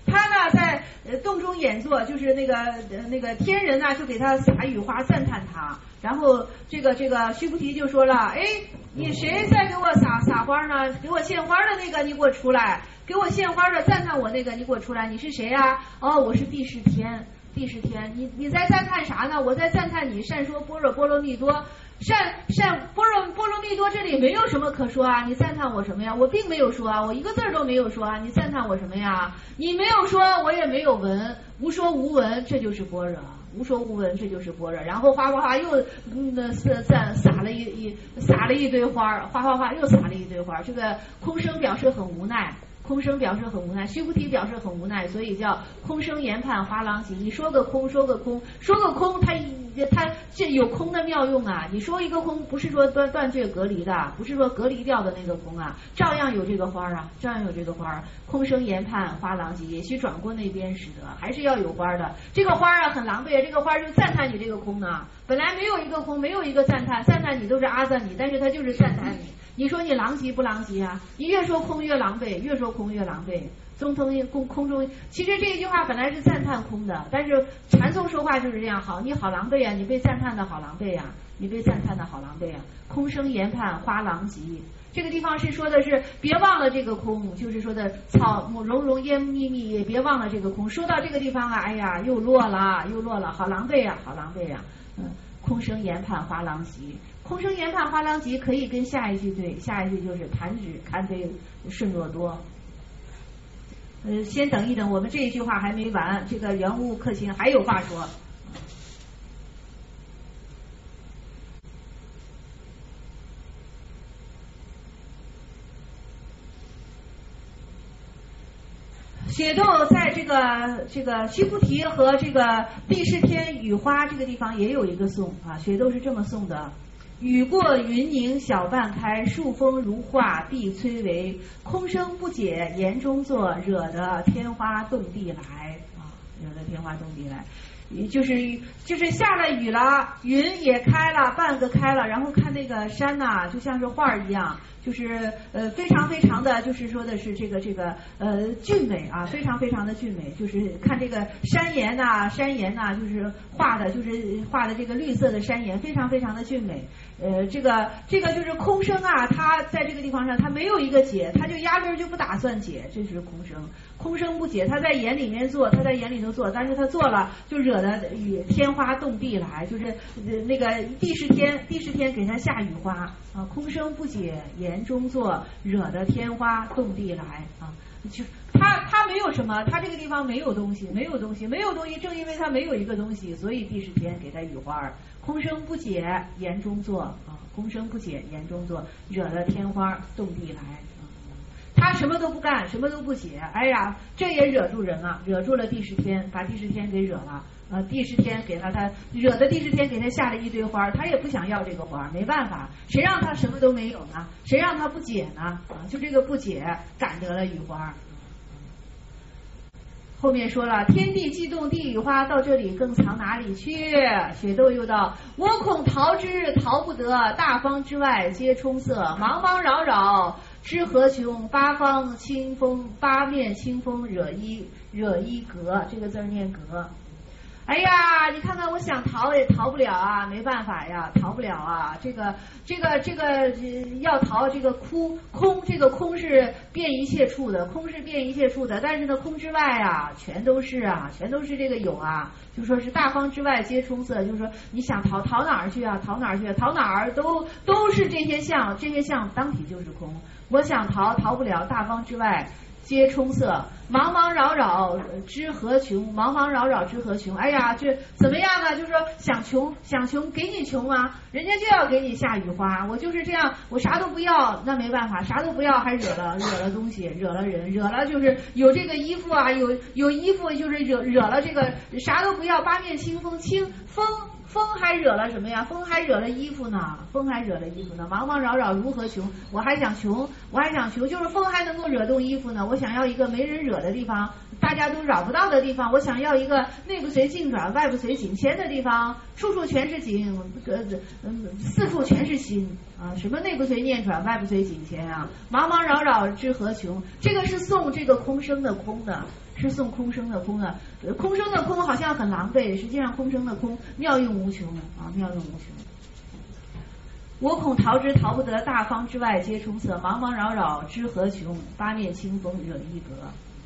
他呢在洞中演奏，就是那个天人呢就给他撒雨花赞叹他，然后这个须菩提就说了，哎，你谁在给我撒花呢？给我献花的那个你给我出来，给我献花的赞叹我那个你给我出来，你是谁啊？哦，我是帝释天。帝释天，你在赞叹啥呢？我在赞叹你善说般若波罗蜜多，般若蜜多，这里没有什么可说啊！你赞叹我什么呀？我并没有说啊，我一个字都没有说啊！你赞叹我什么呀？你没有说，我也没有闻，无说无闻，这就是般若。无说无闻，这就是般若。然后哗哗哗又撒了一堆花，哗哗哗又撒了一堆花。这个空生表示很无奈。空生表示很无奈，须菩提表示很无奈，所以叫空生言判花郎集。你说个空，说个空，它这有空的妙用啊！你说一个空，不是说断绝隔离的，不是说隔离掉的那个空啊，照样有这个花啊，照样有这个花。空生言判花郎集，也许转过那边使得，还是要有花的。这个花啊很狼狈，这个花就赞叹你这个空呢，本来没有一个空，没有一个赞叹你都是阿赞你，但是他就是赞叹你。你说你狼藉不狼藉啊？你越说空越狼狈，越说空越狼狈。中空中，其实这一句话本来是赞叹空的，但是禅宗说话就是这样，好，你好狼狈啊，你被赞叹的好狼狈啊，你被赞叹的好狼狈啊。空生言判花郎集，这个地方是说的是别忘了这个空，就是说的草木茸茸烟密密，也别忘了这个空。说到这个地方啊，哎呀，又落了，好狼狈啊，好狼狈啊。空生言判花郎集，空生言判花郎集可以跟下一句对，下一句就是弹指堪悲甚若多。先等一等，我们这一句话还没完，这个圆悟克勤还有话说。雪窦在这个须菩提和这个帝释天雨花这个地方也有一个颂啊，雪窦是这么颂的：雨过云凝小半开，树风如画地摧为，空声不解言中作，惹得天花动地来啊，惹得天花动地来。就是下了雨了，云也开了，半个开了，然后看那个山呐，就像是画一样，就是非常非常的，就是说的是这个俊美啊，非常非常的俊美，就是看这个山岩呐，就是画的这个绿色的山岩，非常非常的俊美。这个就是空生啊，他在这个地方上他没有一个解，他就压根儿就不打算解，这是空生。空生不解，他在眼里面做，他在眼里头做，但是他做了就惹得天花动地来，就是那个帝释天给他下雨花啊，空生不解言中作，惹得天花动地来啊。就他没有什么，他这个地方没有东西，正因为他没有一个东西，所以帝释天给他雨花。空生不解言中作啊，空生不解言中作，惹得天花动地来。他什么都不干，什么都不解，哎呀，这也惹住人了，惹住了帝释天，把帝释天给惹了。帝释天给他惹的帝释天给他下了一堆花，他也不想要这个花，没办法，谁让他什么都没有呢？谁让他不解呢？啊，就这个不解感得了雨花。后面说了，天地既动地雨花，到这里更藏哪里去？雪窦又道，我恐逃之，逃不得，大方之外皆充塞，茫茫扰扰知何穷？八面清风惹衣阁，这个字念阁。哎呀，你看看，我想逃也逃不了啊，没办法呀，逃不了啊。这个要逃，这个空，这个空是遍一切处的，空是遍一切处的，但是呢，空之外啊，全都是这个有啊。就说是大方之外皆充塞，就是说你想逃哪儿去啊？逃哪儿都是这些相当体就是空。我想逃不了，大方之外皆充塞，茫茫扰扰知何穷？茫茫扰扰知何穷？哎呀，这怎么样呢？就是说想穷，给你穷啊，人家就要给你下雨花。我就是这样，我啥都不要，那没办法，啥都不要还惹了东西，惹了人，惹了就是有这个衣服啊，有衣服就是惹了这个啥都不要，八面清风，风还惹了什么呀？风还惹了衣服呢，茫茫扰扰如何穷？我还想穷，就是风还能够惹动衣服呢。我想要一个没人惹的地方，大家都扰不到的地方。我想要一个内不随境转，外不随境迁的地方，处处全是景，四处全是心啊！什么内不随念转，外不随境迁啊？茫茫扰扰知何穷？这个是颂这个空生的空的。 是送空生的空啊。空生的空好像很狼狈，实际上空生的空妙用无穷啊，妙用无穷。我恐逃之逃不得，大方之外皆充塞，茫茫扰扰知何穷？八面清风惹一格。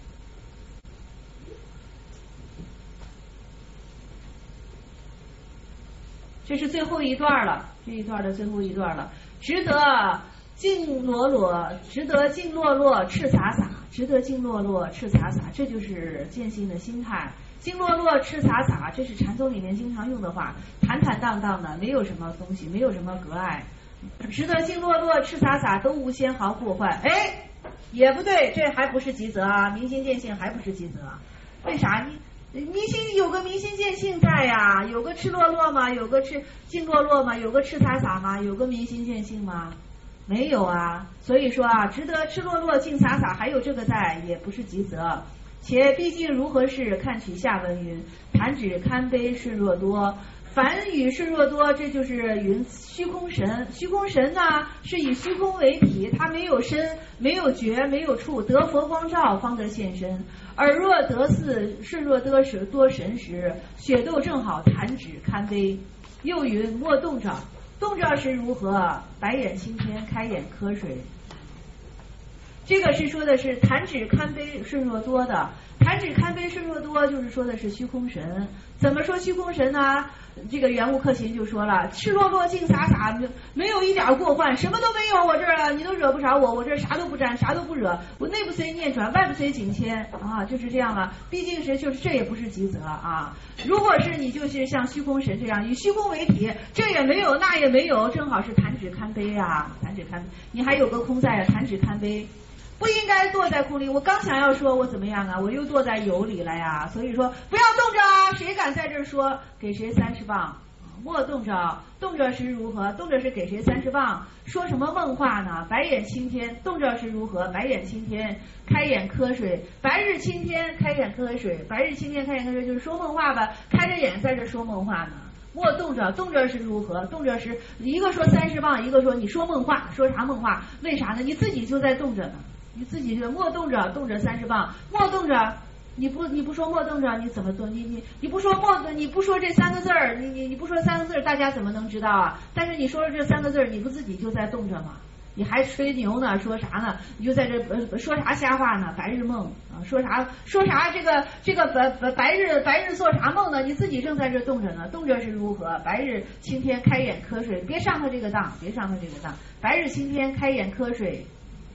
这是最后一段了，这一段的最后一段了。值得静落落，值得静落落，赤洒洒，值得静落落，赤洒洒，这就是见性的心态。静落落，赤洒洒，这是禅宗里面经常用的话，坦坦荡荡的，没有什么东西，没有什么隔碍。值得静落落，赤洒洒，都无纤毫过患。哎，也不对，这还不是极则啊，明心见性还不是极则。为啥？你明心有个明心见性在呀，有个赤落落吗？有个静落落吗？有个赤洒洒吗？有个明心见性吗？没有啊。所以说啊，值得赤落落静洒洒还有这个在，也不是极则。且毕竟如何是看取下文云，弹指堪悲顺若多。凡语顺若多，这就是云虚空神。虚空神呢，是以虚空为体，它没有身，没有觉，没有处，得佛光照方得现身。尔若得似顺若多神时，雪窦正好弹指堪悲。又云莫动着，动着时如何？白眼青天，开眼瞌睡。这个是说的是弹指堪悲顺若多的，弹指堪悲顺若多就是说的是虚空神。怎么说虚空神呢？这个圆悟克勤就说了，赤裸裸静洒洒，没有一点过患，什么都没有，我这儿你都惹不着我，我这啥都不沾，啥都不惹，我内不随念转，外不随境迁啊，就是这样了。毕竟是就是这也不是极则啊。如果是你就是像虚空神这样以虚空为体，这也没有那也没有，正好是弹指堪悲啊，弹指堪，你还有个空在啊，弹指堪悲。不应该堕在空里，我刚想要说我怎么样啊，我又堕在有里了呀。所以说不要动着啊，谁敢在这儿说给谁30磅，莫动着，动着是如何？动着是给谁30磅？说什么梦话呢？白眼青天，动着是如何？白眼青天，开眼瞌睡。白日青天，开眼瞌睡。白日青天，开眼瞌睡，就是说梦话吧，开着眼在这说梦话呢。莫动着，动着是如何？动着是一个说30磅，一个说你说梦话，说啥梦话？为啥呢？你自己就在动着呢。你自己就莫动着，动着30磅，莫动着，你不说莫动着，你怎么动？你不说你不说这3个字儿，你不说3个字儿，大家怎么能知道啊？但是你说了这3个字儿，你不自己就在动着吗？你还吹牛呢？说啥呢？你就在这说啥瞎话呢？白日梦啊，说啥这个白日做啥梦呢？你自己正在这动着呢，动着是如何？白日青天，开眼瞌睡，别上他这个当，别上他这个当。白日青天，开眼瞌睡。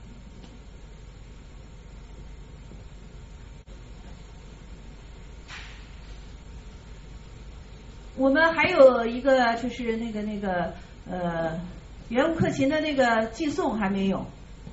我们还有一个就是那个圆悟克勤的那个寄送还没有。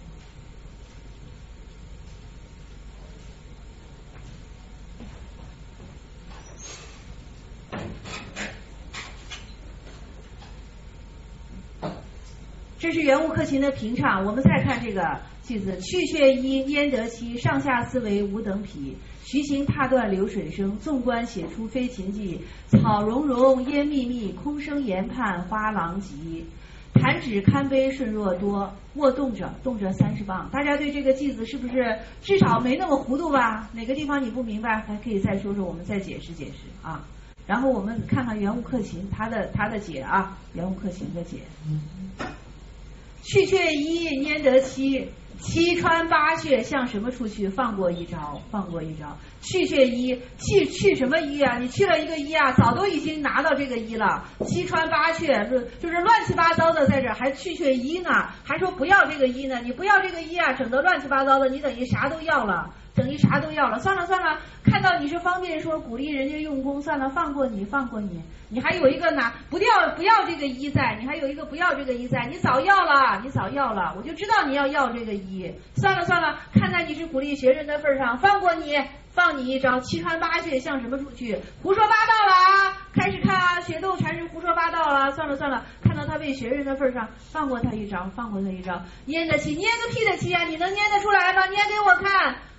这是圆悟克勤的评唱。我们再看这个句子：去却一，焉得七？上下思维无等匹。徐行踏断流水声，纵观写出非情迹。草茸茸，烟密密，空生研判花狼藉。弹指堪悲顺若多，莫动着，动着30磅。大家对这个句子是不是至少没那么糊涂吧？哪个地方你不明白，还可以再说说，我们再解释解释啊。然后我们看看圆悟克勤他的解啊，圆悟克勤的解。去却一，焉得七？七穿八穴向什么处去？放过一招，放过一招。去却一，去什么一啊？你去了一个一啊，早都已经拿到这个一了。七穿八穴就是乱七八糟的，在这还去却一呢，还说不要这个一呢？你不要这个一啊，整得乱七八糟的，你等于啥都要了。等于啥都要了，算了，看到你是方便说鼓励人家用功，算了，放过你，你还有一个拿不要这个一在，你还有一个不要这个一在，你早要了，我就知道你要这个一，算了，看在你是鼓励学生的份上，放过你，放你一招。七穿八穴向什么处去？胡说八道了啊！开始看啊，雪窦禅师胡说八道了，算了，看到他为学生的份上，放过他一招。拈得起，拈个屁的气啊！你能拈得出来吗？拈给我看。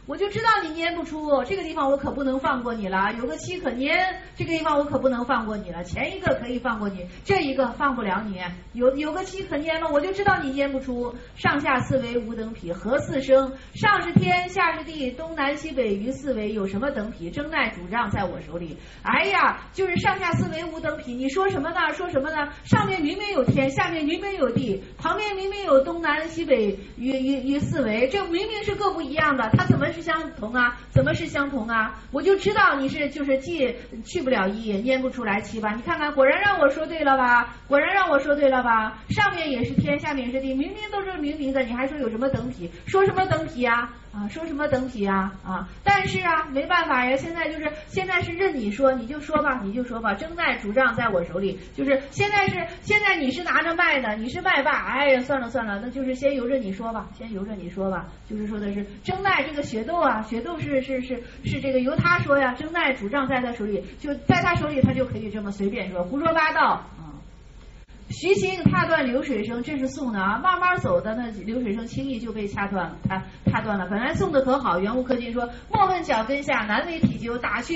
我就知道你粘不出，这个地方我可不能放过你了，有个漆可粘，这个地方我可不能放过你了，前一个可以放过你，这一个放不了你，有个漆可粘了，我就知道你粘不出。上下四维无等匹，何四生？上是天，下是地，东南西北于四维，有什么等匹？争奈主杖在我手里。哎呀，就是上下四维无等匹，你说什么呢？说什么呢？上面明明有天，下面明明有地，旁边明明有东南西北于四维，这明明是各不一样的，它怎么是相同啊？怎么是相同啊？我就知道你是就是既去不了一，粘不出来七吧？你看看，果然让我说对了吧？果然让我说对了吧？上面也是天，下面也是地，明明都是明明的，你还说有什么等匹？说什么等匹啊？说什么等匹啊？但是啊，没办法呀，现在是任你说，你就说吧，争奈主杖在我手里，就是现在你是拿着麦的，你是麦霸，哎呀，算了，那就是先由着你说吧，就是说的是争奈这个雪窦啊，雪窦是这个由他说呀，争奈主杖在他手里，就在他手里，他就可以这么随便说，胡说八道。徐行踏断流水声，这是宋的啊，慢慢走的那流水声轻易就被踏断了。本来宋的可好，元悟克金说：莫问脚跟下，难为体久，打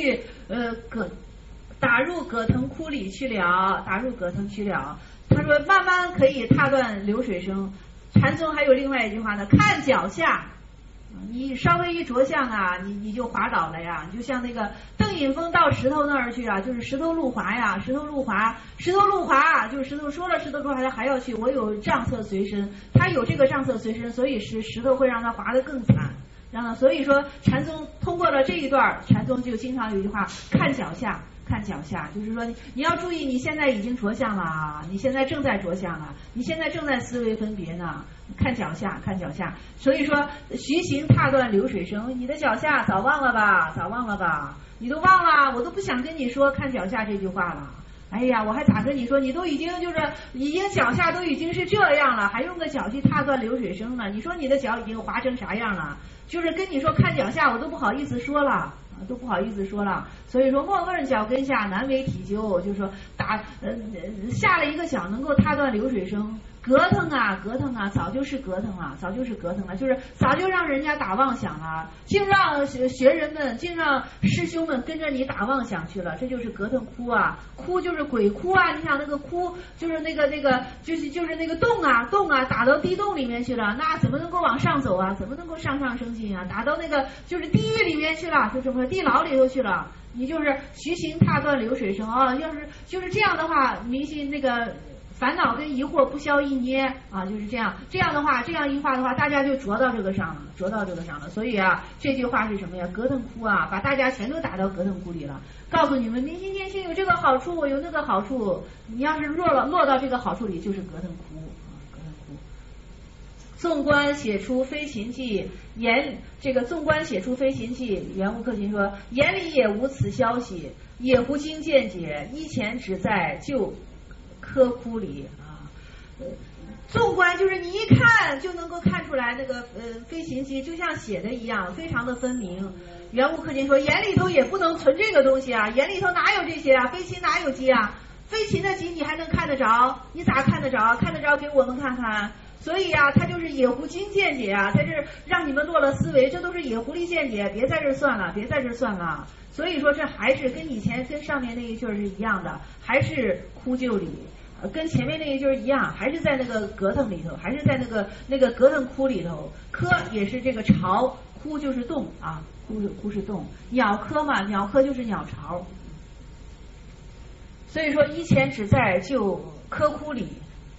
入葛藤窟里去了。他说慢慢可以踏断流水声。禅宗还有另外一句话呢，看脚下。你稍微一着相啊，你就滑倒了呀，你就像那个邓引峰到石头那儿去啊，就是石头路滑呀，石头路滑，就是石头说了石头路滑他还要去，我有杖策随身，他有这个杖策随身，所以石头会让他滑得更惨。所以说禅宗通过了这一段，禅宗就经常有一句话，看脚下，就是说你要注意，你现在已经着相了，你现在正在着相了，你现在正在思维分别呢，看脚下。所以说徐行踏断流水声，你的脚下早忘了吧，你都忘了，我都不想跟你说看脚下这句话了。哎呀，我还咋跟你说？你都已经脚下都已经是这样了，还用个脚去踏断流水声呢？你说你的脚已经滑成啥样了？就是跟你说看脚下，我都不好意思说了。所以说莫问脚跟下，难为体久，就是说下了一个脚能够踏断流水声。格腾啊，早就是格腾了，就是早就让人家打妄想了，竟让学人们，竟让师兄们跟着你打妄想去了，这就是格腾窟啊，窟就是鬼窟啊，你想那个窟就是那个就是那个洞啊，打到地洞里面去了，那怎么能够往上走啊？怎么能够上升进啊？打到那个就是地狱里面去了，就这么地牢里头去了。你就是徐行踏断流水声啊，要是就是这样的话，明心那个烦恼跟疑惑不消一捏啊，就是这样的话，这样一话的话，大家就着到这个上了。所以啊，这句话是什么呀？格腾窟啊，把大家全都打到格腾窟里了。告诉你们，明心见性有这个好处，有那个好处，你要是落到这个好处里，就是格腾窟啊，格腾窟。纵观写出飞禽记，纵观写出飞禽记，元悟克勤说，眼里也无此消息，也无经见解，依前只在旧科窟里啊。纵观就是你一看就能够看出来那个飞禽记就像写的一样，非常的分明。元悟克勤说，眼里头也不能存这个东西啊，眼里头哪有这些啊？飞禽哪有鸡啊？飞禽的鸡你还能看得着？你咋看得着？看得着给我们看看。所以啊，他就是野狐精见解啊，在这让你们落了思维，这都是野狐狸见解，别在这算了。所以说这还是跟以前跟上面那一句是一样的，还是枯臼里，跟前面那一句一样，还是在那个格腾里头，还是在那个格腾窟里头。科也是这个巢，窟就是洞啊，窟是洞。鸟科嘛，鸟科就是鸟巢。所以说依前只在旧科窟里。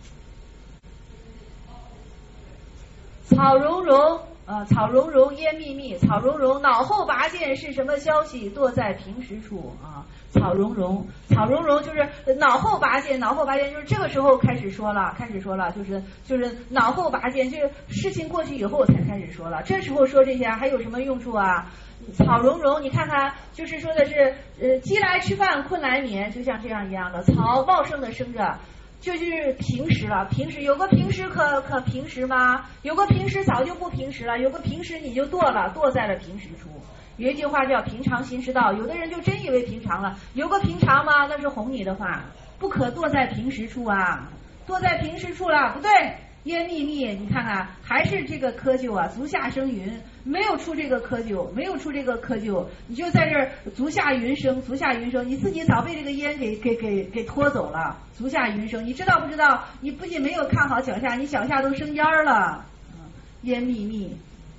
草茸茸烟密密，草茸茸脑后拔剑是什么消息？堕在平时处啊。草茸茸就是脑后拔剑就是这个时候开始说了，就是脑后拔剑，就是事情过去以后才开始说了。这时候说这些还有什么用处啊？草茸茸，你看看，就是说的是饥来吃饭，困来眠，就像这样一样的，草茂盛的生着。就是平时了，有个平时可平时吗？有个平时早就不平时了，有个平时你就堕在了平时处。有一句话叫平常心是道，有的人就真以为平常了，有个平常吗？那是哄你的话，不可堕在平时处啊，堕在平时处了，不对。烟密密，你看看，还是这个窠臼啊，足下生云， 没有出这个窠臼，没有出这个窠臼，你就在这儿足下云生，足下云生，你自己早被这个烟给拖走了，足下云生，你知道不知道？你不仅没有看好脚下，你脚下都生烟了，烟密密。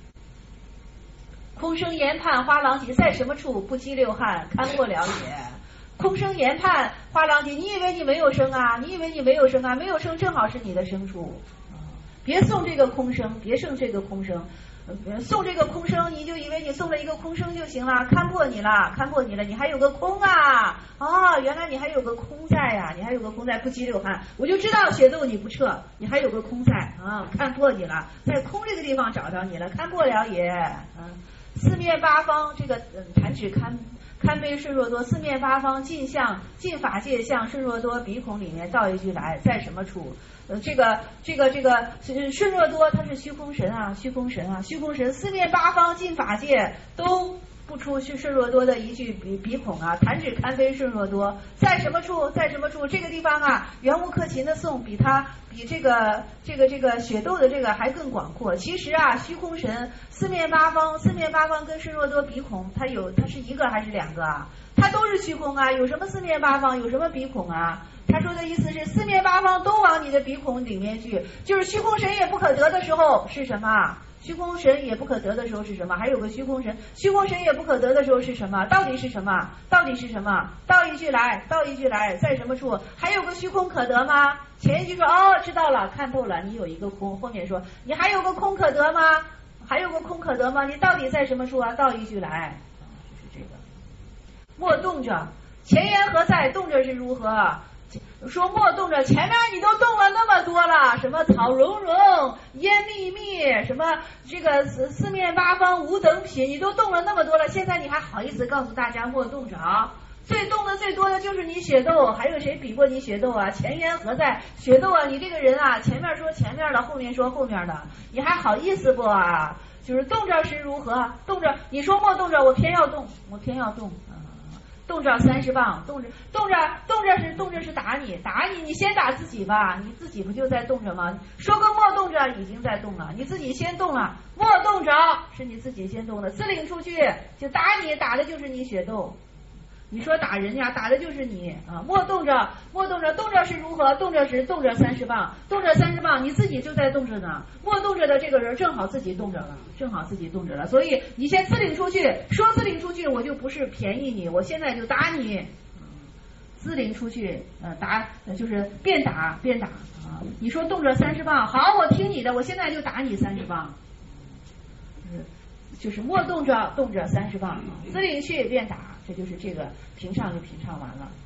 空生研判花郎藉，在什么处不激流汗，看过了也。空生研判花郎藉，你以为你没有生啊？你以为你没有生啊？没有生正好是你的生处。别送这个空生，别送这个空生，送这个空生，你就以为你送了一个空生就行了，看破你了，看破你了，你还有个空啊！哦，原来你还有个空在呀，你还有个空在，不激流汗，我就知道血窦你不撤，你还有个空在啊，看破你了，在空这个地方找着你了，看破了也。四面八方这个弹指堪悲顺若多，四面八方尽法界相顺若多，鼻孔里面倒一句来，在什么处？这个顺若多，它是虚空神啊，虚空神啊，虚空神，四面八方尽法界都不出顺若多的一句鼻孔啊，弹指堪悲顺若多，在什么处？在什么处？这个地方啊，圆无克勤的颂比这个血窦的这个还更广阔。其实啊，虚空神四面八方跟顺若多鼻孔，它是一个还是两个啊？它都是虚空啊，有什么四面八方，有什么鼻孔啊？他说的意思是四面八方都往你的鼻孔里面去，就是虚空神也不可得的时候是什么？虚空神也不可得的时候是什么？还有个虚空神，虚空神也不可得的时候是什么？到底是什么？到底是什么？倒一句来，倒一句来，在什么处？还有个虚空可得吗？前一句说哦，知道了，看透了，你有一个空。后面说你还有个空可得吗？还有个空可得吗？你到底在什么处啊？倒一句来，就是这个。莫动着，前言何在？动着是如何？说莫动着，前面你都动了那么多了，什么草茸茸、烟密密，什么这个四面八方无等品，你都动了那么多了，现在你还好意思告诉大家莫动着？最动的最多的就是你血窦，还有谁比过你血窦啊？前言何在？血窦啊，你这个人啊，前面说前面的，后面说后面的，你还好意思不啊？就是动着是如何？动着，你说莫动着，我偏要动，我偏要动。动着30磅，动着是打你，你先打自己吧，你自己不就在动着吗？说个莫动着已经在动了，你自己先动了，莫动着是你自己先动的，自领出去就打你，打的就是你血窦。你说打人家，打的就是你啊！莫动着，动着是如何？动着30磅，动着30磅，你自己就在动着呢。莫动着的这个人正好自己动着了，所以你先自领出去，说自领出去，我就不是便宜你，我现在就打你。自领出去，打就是便打啊！你说动着30磅，好，我听你的，我现在就打你30磅。就是莫动着30磅，自领去便打。这就是这个评唱就评唱完了。